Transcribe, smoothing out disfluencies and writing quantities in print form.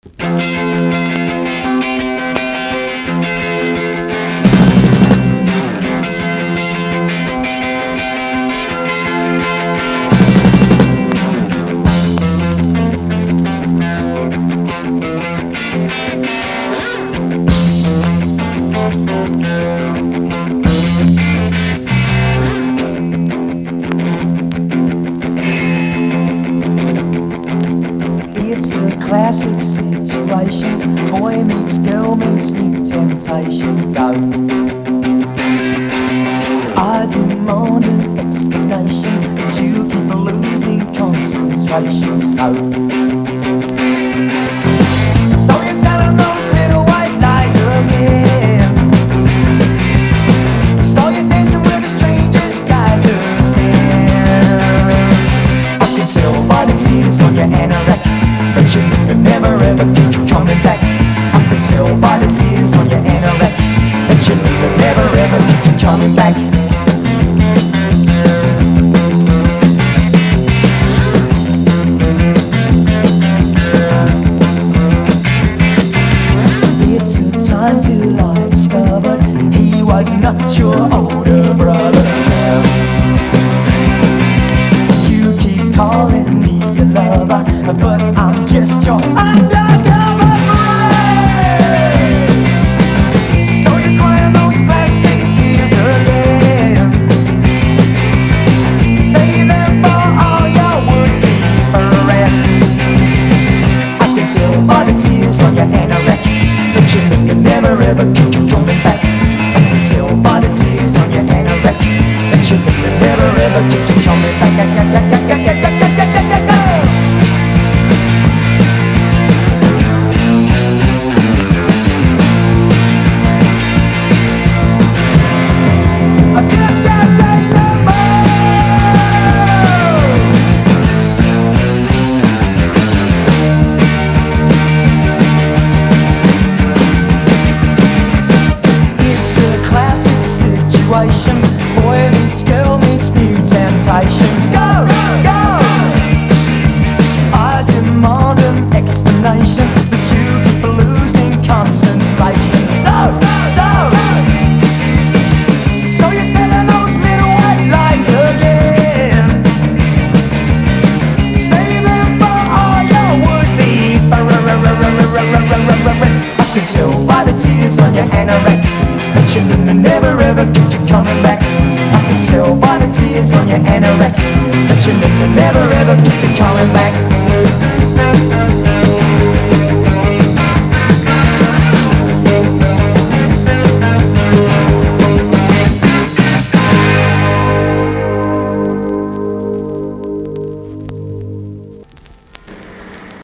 It's a classic situation. Boy meets girl meets new temptation. Go. I demand an explanation, but you keep losing concentration. So you're telling those little white lies again. So you're dancing with a stranger's guys again. I can tell by the tears on your anorak that you never ever keep coming back. I can tell by the tears on your anorak that you never ever keep coming back. It took time till I discovered he was not your older brother. You keep calling me your lover, but I'm just your undercover friend. So you're crying those plastic tears again. Save them for all your would-be friends. I can tell by the tears on your anorak that you never ever keep coming back. I can tell by the tears on your anorak that you never ever keep coming back. I just can't take no more. It's a classic situation. Boy meets girl meets new temptation. Go, go. I demand an explanation, but you keep losing concentration. Stop, stop. So you're telling those little white lies again. Save them for all your would-be friends. I can tell by the tears on your anorak that you never ever keep coming back. I can tell by the tears on your anorak that you never ever keep coming back.